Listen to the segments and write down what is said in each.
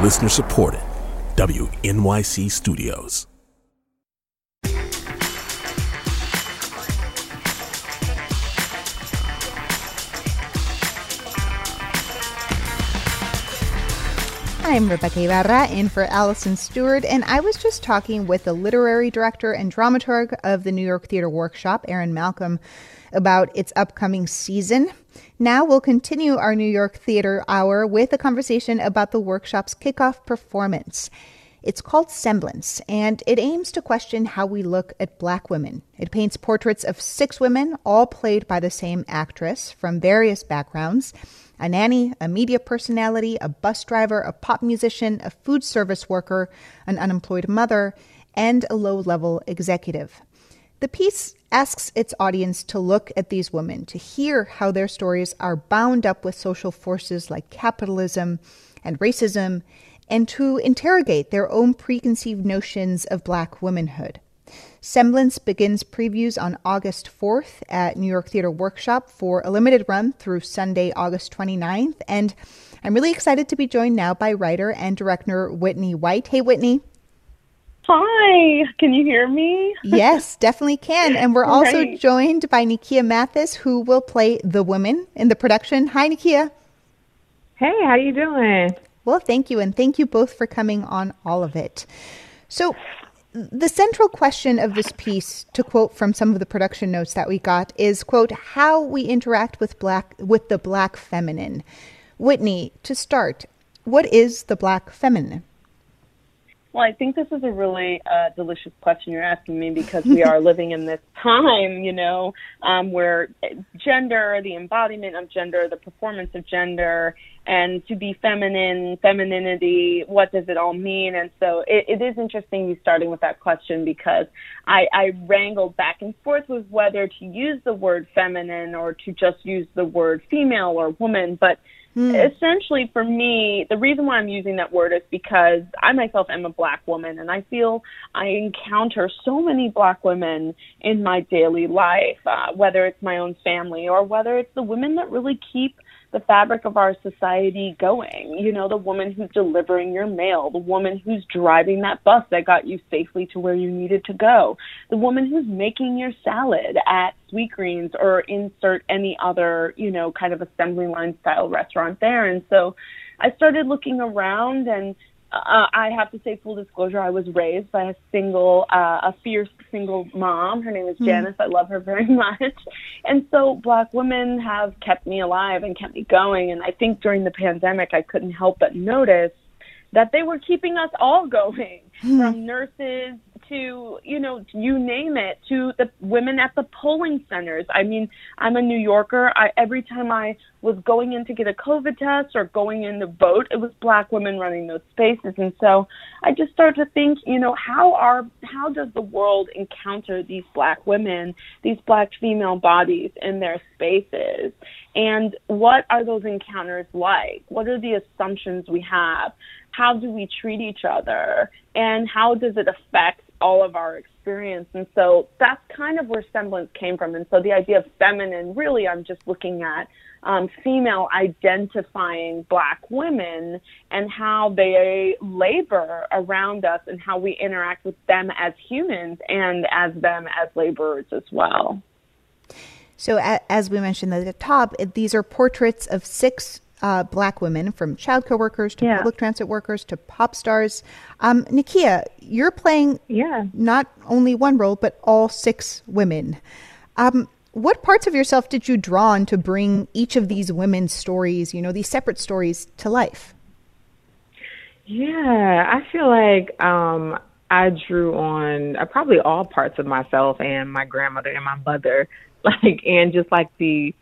Listener supported. WNYC Studios. I'm Rebecca Ibarra, in for Allison Stewart, and I was just talking with the literary director and dramaturg of the New York Theater Workshop, Erin Malcolm, about its upcoming season. Now we'll continue our New York Theater Hour with a conversation about the workshop's kickoff performance. It's called Semblance, and it aims to question how we look at Black women. It paints portraits of 6 women, all played by the same actress, from various backgrounds: a nanny, a media personality, a bus driver, a pop musician, a food service worker, an unemployed mother, and a low-level executive. The piece asks its audience to look at these women, to hear how their stories are bound up with social forces like capitalism and racism, and to interrogate their own preconceived notions of Black womanhood. Semblance begins previews on August 4th at New York Theater Workshop for a limited run through Sunday, August 29th. And I'm really excited to be joined now by writer and director Whitney White. Hey, Whitney. Hi, can you hear me? Yes, definitely can. And we're also joined by Nikia Mathis, who will play the women in the production. Hi, Nikia. Hey, how you doing? Well, thank you. And thank you both for coming on all of it. So the central question of this piece, to quote from some of the production notes that we got, is, quote, how we interact with the Black feminine. Whitney, to start, what is the Black feminine? Well, I think this is a really delicious question you're asking me, because we are living in this time, where gender, the embodiment of gender, the performance of gender, and to be feminine, femininity, what does it all mean? And so it is interesting you starting with that question, because I wrangled back and forth with whether to use the word feminine or to just use the word female or woman. But essentially, for me, the reason why I'm using that word is because I myself am a Black woman, and I feel I encounter so many Black women in my daily life, whether it's my own family or whether it's the women that really keep the fabric of our society going. The woman who's delivering your mail, the woman who's driving that bus that got you safely to where you needed to go, the woman who's making your salad at Sweetgreens or insert any other, kind of assembly line style restaurant there. And so I started looking around, and I have to say, full disclosure, I was raised by a fierce single mom. Her name is Janice. I love her very much. And so Black women have kept me alive and kept me going. And I think during the pandemic, I couldn't help but notice that they were keeping us all going, from nurses to, you name it, to the women at the polling centers. I mean, I'm a New Yorker. Every time I was going in to get a COVID test or going in to vote, it was Black women running those spaces. And so I just started to think, how does the world encounter these Black women, these Black female bodies in their spaces? And what are those encounters like? What are the assumptions we have? How do we treat each other? And how does it affect all of our experience? And so that's kind of where Semblance came from. And so the idea of feminine, really, I'm just looking at female identifying Black women and how they labor around us and how we interact with them as humans and as them as laborers as well. So as we mentioned at the top, these are portraits of 6 Black women, from childcare workers to public transit workers to pop stars. Nikia, you're playing not only one role, but all 6 women. What parts of yourself did you draw on to bring each of these women's stories, these separate stories, to life? Yeah, I feel like I drew on probably all parts of myself and my grandmother and my mother, and just the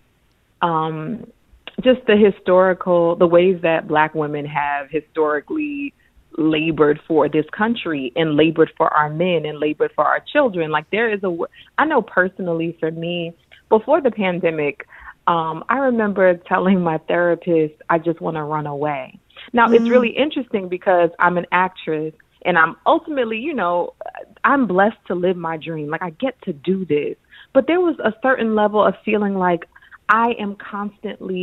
historical, the ways that Black women have historically labored for this country and labored for our men and labored for our children. I know personally for me, before the pandemic, I remember telling my therapist, I just want to run away. Now, it's really interesting because I'm an actress and I'm ultimately, I'm blessed to live my dream. I get to do this. But there was a certain level of feeling like I am constantly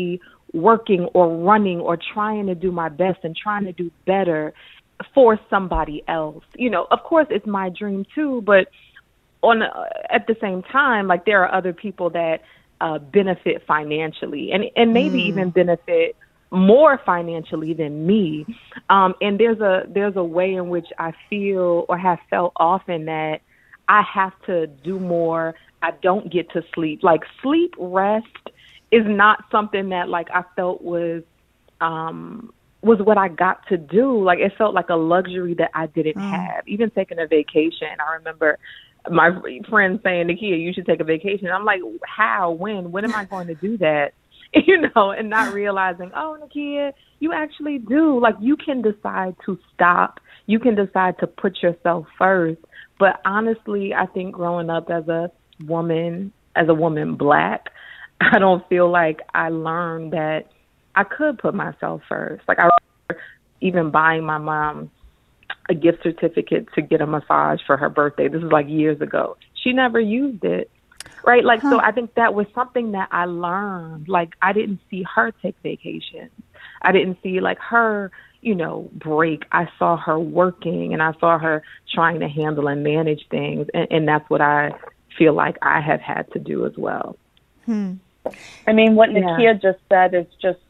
working or running or trying to do my best and trying to do better for somebody else. You know, of course it's my dream too, but at the same time, like there are other people that benefit financially and maybe even benefit more financially than me. And there's a way in which I feel or have felt often that I have to do more. I don't get to sleep. Like rest is not something that like I felt was what I got to do. Like it felt like a luxury that I didn't have. Even taking a vacation. I remember my friend saying, Nakia, you should take a vacation. I'm like, how? When am I going to do that? You know, and not realizing, oh, Nakia, you actually do. Like you can decide to stop. You can decide to put yourself first. But honestly, I think growing up as a woman Black, I don't feel like I learned that I could put myself first. Like I remember even buying my mom a gift certificate to get a massage for her birthday. This is like years ago. She never used it. Right? Like, so I think that was something that I learned. Like, I didn't see her take vacations. I didn't see like her, you know, break. I saw her working and I saw her trying to handle and manage things. And that's what I feel like I have had to do as well. I mean, what Nakia just said is just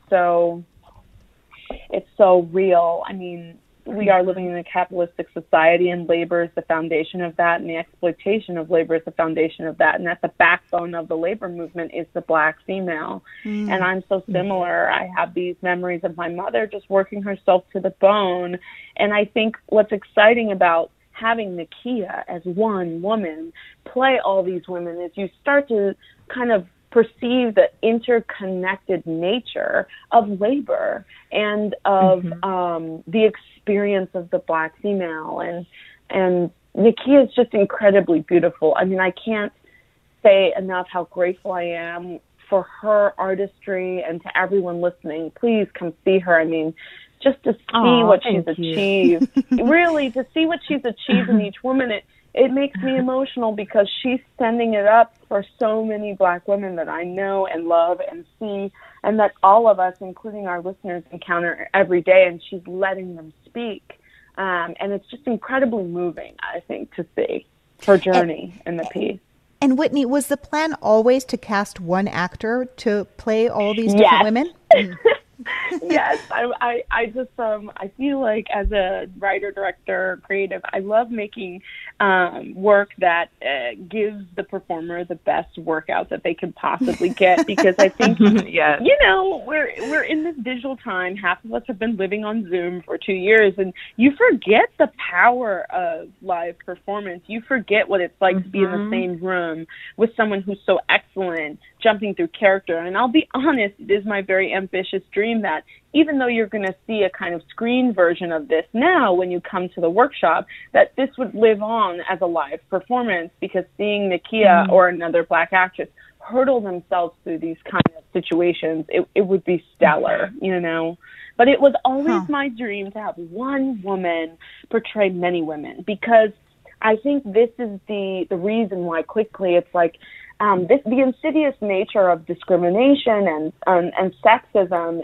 it's so real. I mean, we are living in a capitalistic society, and labor is the foundation of that, and the exploitation of labor is the foundation of that. And at the backbone of the labor movement is the Black female. And I'm so similar. I have these memories of my mother just working herself to the bone. And I think what's exciting about having Nakia as one woman play all these women is you start to kind of perceive the interconnected nature of labor and of the experience of the Black female. And Nakia is just incredibly beautiful. I mean, I can't say enough how grateful I am for her artistry, and to everyone listening, please come see her. I mean, just to see what she's achieved, really, to see what she's achieved in each woman, it makes me emotional because she's sending it up for so many Black women that I know and love and see, and that all of us, including our listeners, encounter every day, and she's letting them speak. And it's just incredibly moving, I think, to see her journey in the piece. And Whitney, was the plan always to cast one actor to play all these different women? Yes, I just I feel like as a writer, director, creative, I love making work that gives the performer the best workout that they could possibly get, because I think you know, we're in this digital time. Half of us have been living on Zoom for 2 years, and you forget the power of live performance. You forget what it's like to be in the same room with someone who's so excellent, jumping through character. And I'll be honest, it is my very ambitious dream that even though you're going to see a kind of screen version of this now when you come to the workshop, that this would live on as a live performance, because seeing Nakia or another Black actress hurdle themselves through these kind of situations, it would be stellar, you know. But it was always my dream to have one woman portray many women, because I think this is the reason why quickly it's like, the insidious nature of discrimination and sexism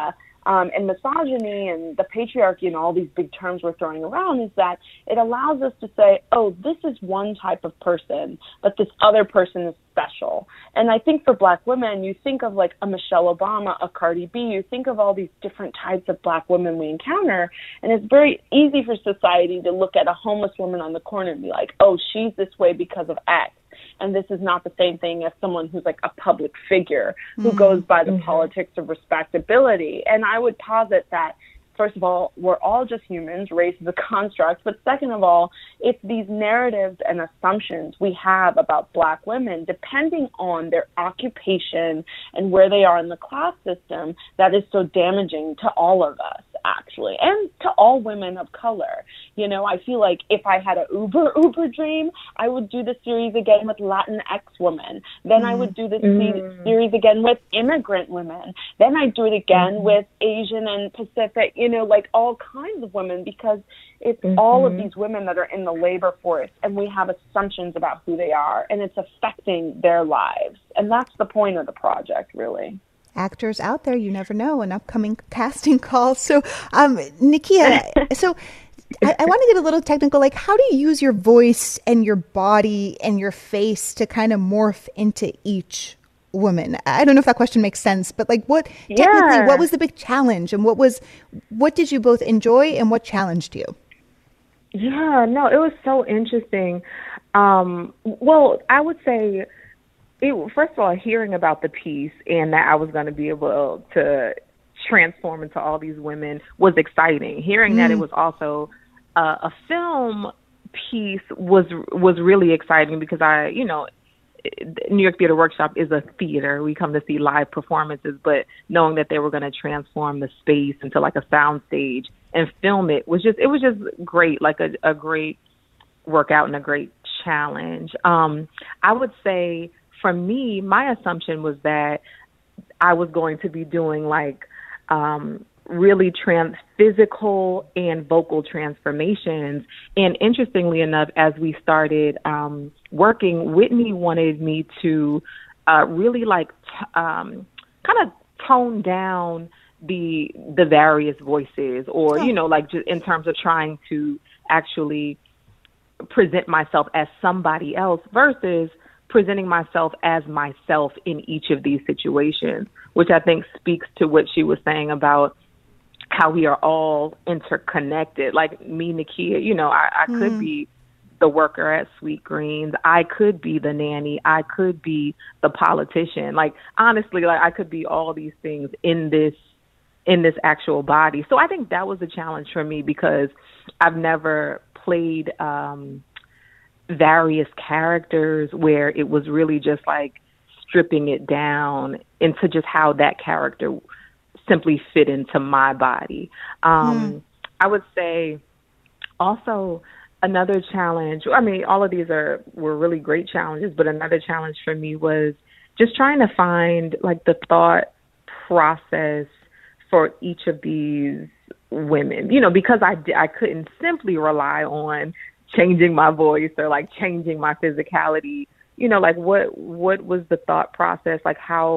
and misogyny and the patriarchy and all these big terms we're throwing around is that it allows us to say, oh, this is one type of person, but this other person is special. And I think for Black women, you think of like a Michelle Obama, a Cardi B, you think of all these different types of Black women we encounter, and it's very easy for society to look at a homeless woman on the corner and be like, oh, she's this way because of X. And this is not the same thing as someone who's like a public figure who goes by the politics of respectability. And I would posit that, first of all, we're all just humans, race is a construct. But second of all, it's these narratives and assumptions we have about Black women, depending on their occupation and where they are in the class system, that is so damaging to all of us, actually, and to all women of color. You know, I feel like if I had an uber dream, I would do the series again with Latinx women. Then I would do the series again with immigrant women. Then I'd do it again with Asian and Pacific, you know, like all kinds of women, because it's all of these women that are in the labor force, and we have assumptions about who they are, and it's affecting their lives. And that's the point of the project, really. actors out there, you never know, an upcoming casting call. So, Nakia, so I want to get a little technical. Like, how do you use your voice and your body and your face to kind of morph into each woman? I don't know if that question makes sense, but like, technically, what was the big challenge, and what did you both enjoy, and what challenged you? Yeah, no, it was so interesting. Well, I would say, first of all, hearing about the piece and that I was going to be able to transform into all these women was exciting. Hearing that it was also a film piece was really exciting, because New York Theater Workshop is a theater. We come to see live performances, but knowing that they were going to transform the space into like a sound stage and film it was just great, like a great workout and a great challenge. I would say for me, my assumption was that I was going to be doing like really physical and vocal transformations. And interestingly enough, as we started working, Whitney wanted me to really like kind of tone down the various voices, or like just in terms of trying to actually present myself as somebody else versus presenting myself as myself in each of these situations, which I think speaks to what she was saying about how we are all interconnected. Like me, Nakia, I could be the worker at Sweet Greens. I could be the nanny. I could be the politician. Like, honestly, like I could be all these things in this actual body. So I think that was a challenge for me, because I've never played various characters where it was really just like stripping it down into just how that character simply fit into my body. I would say also another challenge, I mean, all of these were really great challenges, but another challenge for me was just trying to find like the thought process for each of these women, because I couldn't simply rely on changing my voice or like changing my physicality, like what was the thought process, like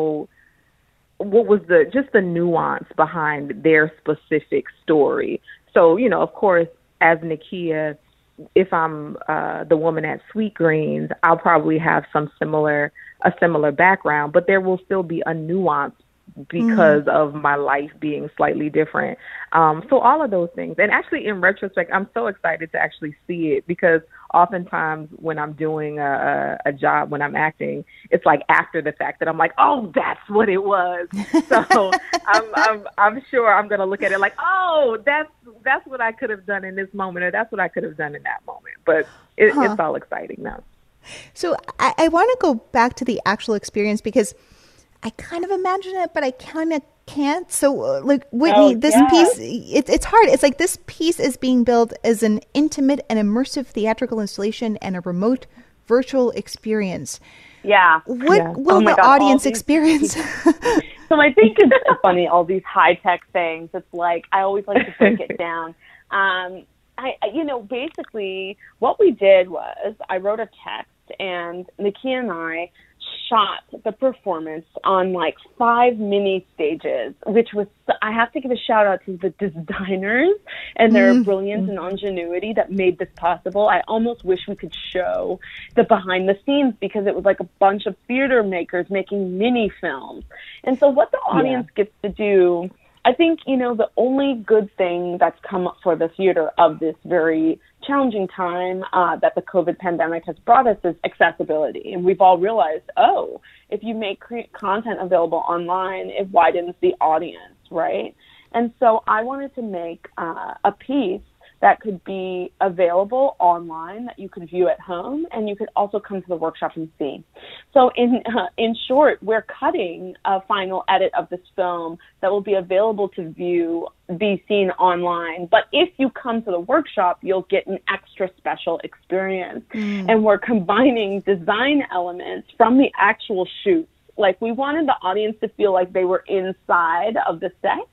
what was the nuance behind their specific story. So, of course, as Nakia, if I'm the woman at Sweet Greens, I'll probably have a similar background, but there will still be a nuance because of my life being slightly different. So all of those things. And actually, in retrospect, I'm so excited to actually see it, because oftentimes when I'm doing a job, when I'm acting, it's like after the fact that I'm like, oh, that's what it was. So I'm sure I'm going to look at it like, oh, that's what I could have done in this moment, or that's what I could have done in that moment. But it's all exciting now. So I want to go back to the actual experience, because I kind of imagine it, but I kind of can't. So, like, Whitney, piece, it's hard. It's like this piece is being built as an intimate and immersive theatrical installation and a remote virtual experience. Yeah. What will the audience experience? So I think it's so funny, all these high-tech things. It's like, I always like to break it down. Basically what we did was I wrote a text, and Nakia and I shot the performance on like 5 mini stages, which was, I have to give a shout out to the designers and their brilliance and ingenuity that made this possible. I almost wish we could show the behind the scenes, because it was like a bunch of theater makers making mini films. And so what the audience gets to do, I think, the only good thing that's come up for the theater of this very challenging time that the COVID pandemic has brought us is accessibility. And we've all realized, if you make content available online, it widens the audience, right? And so I wanted to make a piece that could be available online, that you could view at home, and you could also come to the workshop and see. So in short, we're cutting a final edit of this film that will be available to be seen online. But if you come to the workshop, you'll get an extra special experience. And we're combining design elements from the actual shoots. Like, we wanted the audience to feel like they were inside of the set,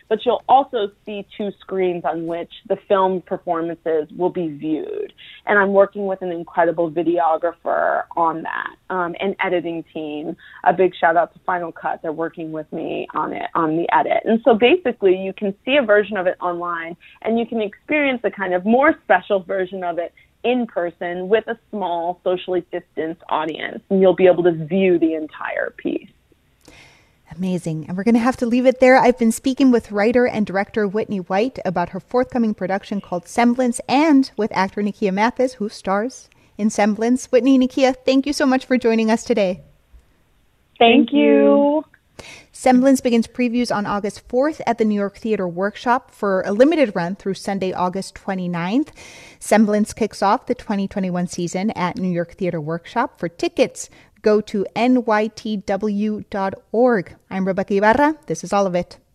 but you'll also see 2 screens on which the film performances will be viewed. And I'm working with an incredible videographer on that, and editing team. A big shout out to Final Cut. They're working with me on it, on the edit. And so basically you can see a version of it online, and you can experience a kind of more special version of it in person with a small socially distanced audience, and you'll be able to view the entire piece. Amazing. And we're going to have to leave it there. I've been speaking with writer and director Whitney White about her forthcoming production called Semblance, and with actor Nakia Mathis, who stars in Semblance. Whitney and Nakia, thank you so much for joining us today. Thank you. Semblance begins previews on August 4th at the New York Theater Workshop for a limited run through Sunday, August 29th. Semblance kicks off the 2021 season at New York Theater Workshop. For tickets, go to nytw.org. I'm Rebecca Ibarra. This is All of It.